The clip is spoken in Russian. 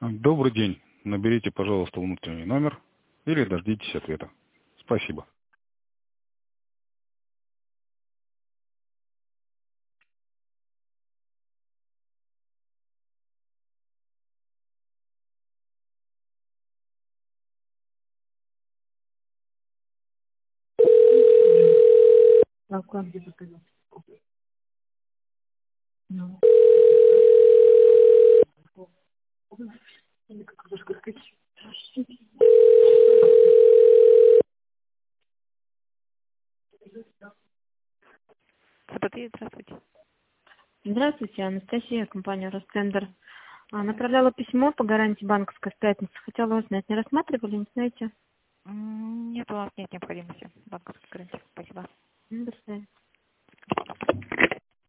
Добрый день. Наберите, пожалуйста, внутренний номер или дождитесь ответа. Спасибо. Ну. Здравствуйте. Здравствуйте, Анастасия, компания Ростендер. Направляла письмо по гарантии банковской в пятницу. Хотела узнать, не рассматривали, не знаете? Нет, у нас нет необходимости банковской гарантии. Спасибо. До свидания.